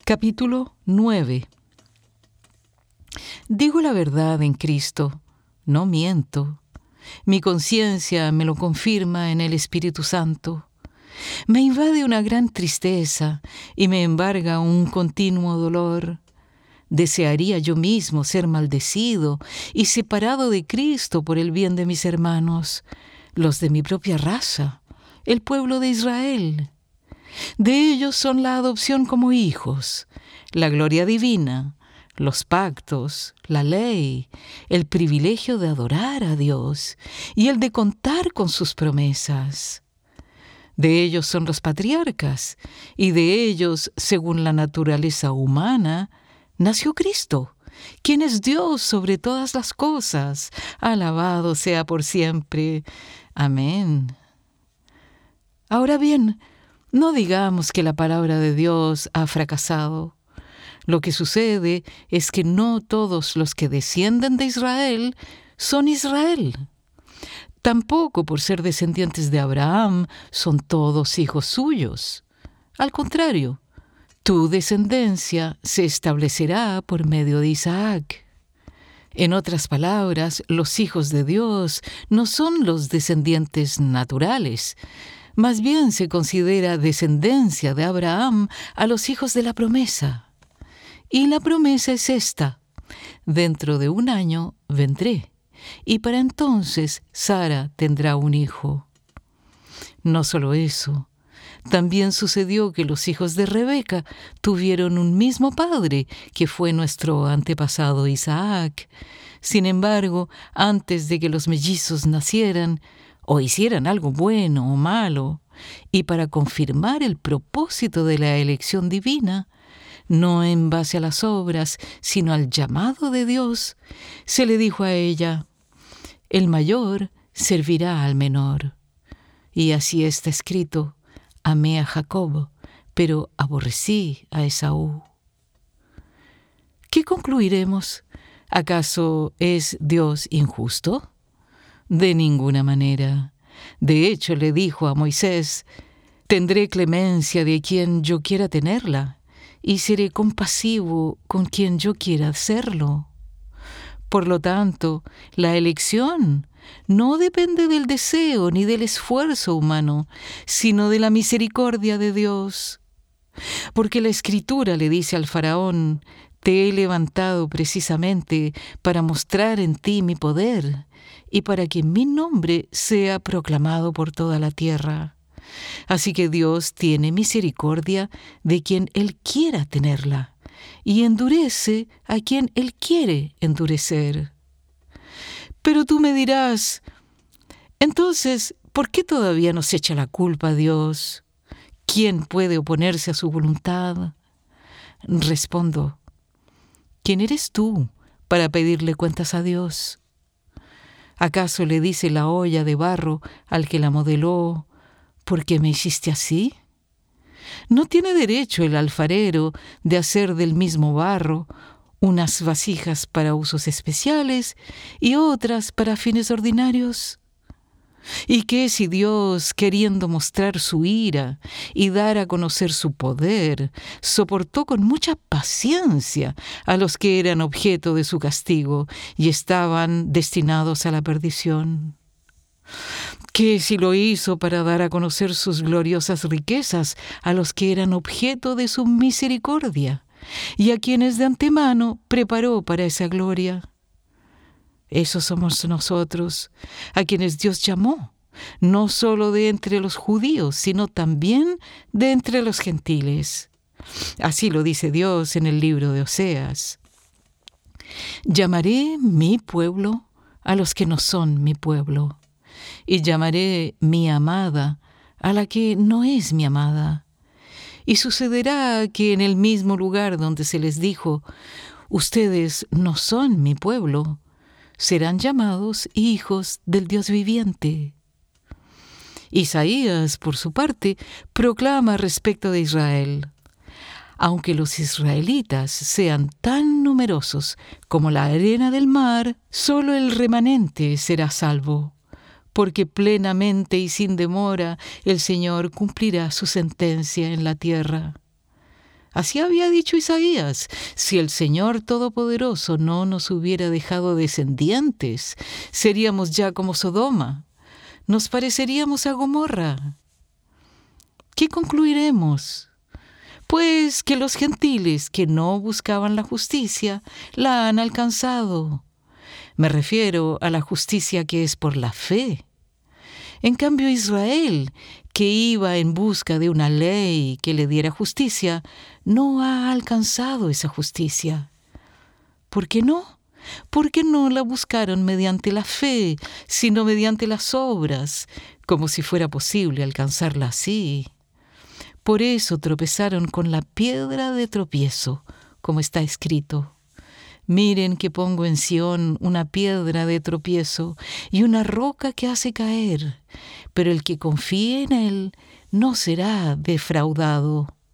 Capítulo 9. Digo la verdad en Cristo, no miento. Mi conciencia me lo confirma en el Espíritu Santo. Me invade una gran tristeza y me embarga un continuo dolor. Desearía yo mismo ser maldecido y separado de Cristo por el bien de mis hermanos, los de mi propia raza, el pueblo de Israel. De ellos son la adopción como hijos, la gloria divina, los pactos, la ley, el privilegio de adorar a Dios y el de contar con sus promesas. De ellos son los patriarcas, y de ellos, según la naturaleza humana, nació Cristo, quien es Dios sobre todas las cosas. Alabado sea por siempre. Amén. Ahora bien, no digamos que la palabra de Dios ha fracasado. Lo que sucede es que no todos los que descienden de Israel son Israel. Tampoco por ser descendientes de Abraham son todos hijos suyos. Al contrario, tu descendencia se establecerá por medio de Isaac. En otras palabras, los hijos de Dios no son los descendientes naturales. Más bien se considera descendencia de Abraham a los hijos de la promesa. Y la promesa es esta: dentro de 1 año vendré, y para entonces Sara tendrá un hijo. No solo eso, también sucedió que los hijos de Rebeca tuvieron un mismo padre, que fue nuestro antepasado Isaac. Sin embargo, antes de que los mellizos nacieran, o hicieran algo bueno o malo, y para confirmar el propósito de la elección divina, no en base a las obras, sino al llamado de Dios, se le dijo a ella: el mayor servirá al menor. Y así está escrito: amé a Jacob, pero aborrecí a Esaú. ¿Qué concluiremos? ¿Acaso es Dios injusto? De ninguna manera. De hecho, le dijo a Moisés: tendré clemencia de quien yo quiera tenerla, y seré compasivo con quien yo quiera serlo. Por lo tanto, la elección no depende del deseo ni del esfuerzo humano, sino de la misericordia de Dios. Porque la Escritura le dice al faraón: te he levantado precisamente para mostrar en ti mi poder y para que mi nombre sea proclamado por toda la tierra. Así que Dios tiene misericordia de quien Él quiera tenerla y endurece a quien Él quiere endurecer. Pero tú me dirás: entonces, ¿por qué todavía nos echa la culpa a Dios? ¿Quién puede oponerse a su voluntad? Respondo: ¿quién eres tú para pedirle cuentas a Dios? ¿Acaso le dice la olla de barro al que la modeló: ¿por qué me hiciste así? ¿No tiene derecho el alfarero de hacer del mismo barro unas vasijas para usos especiales y otras para fines ordinarios? ¿Y qué si Dios, queriendo mostrar su ira y dar a conocer su poder, soportó con mucha paciencia a los que eran objeto de su castigo y estaban destinados a la perdición? ¿Qué si lo hizo para dar a conocer sus gloriosas riquezas a los que eran objeto de su misericordia y a quienes de antemano preparó para esa gloria? Esos somos nosotros, a quienes Dios llamó, no solo de entre los judíos, sino también de entre los gentiles. Así lo dice Dios en el libro de Oseas: llamaré mi pueblo a los que no son mi pueblo, y llamaré mi amada a la que no es mi amada. Y sucederá que en el mismo lugar donde se les dijo: ustedes no son mi pueblo, serán llamados hijos del Dios viviente. Isaías, por su parte, proclama respecto de Israel: aunque los israelitas sean tan numerosos como la arena del mar, solo el remanente será salvo, porque plenamente y sin demora el Señor cumplirá su sentencia en la tierra. Así había dicho Isaías: si el Señor Todopoderoso no nos hubiera dejado descendientes, seríamos ya como Sodoma, nos pareceríamos a Gomorra. ¿Qué concluiremos? Pues que los gentiles que no buscaban la justicia la han alcanzado. Me refiero a la justicia que es por la fe. En cambio, Israel, que iba en busca de una ley que le diera justicia, no ha alcanzado esa justicia. ¿Por qué no? Porque no la buscaron mediante la fe, sino mediante las obras, como si fuera posible alcanzarla así. Por eso tropezaron con la piedra de tropiezo, como está escrito: miren que pongo en Sión una piedra de tropiezo y una roca que hace caer, pero el que confíe en él no será defraudado.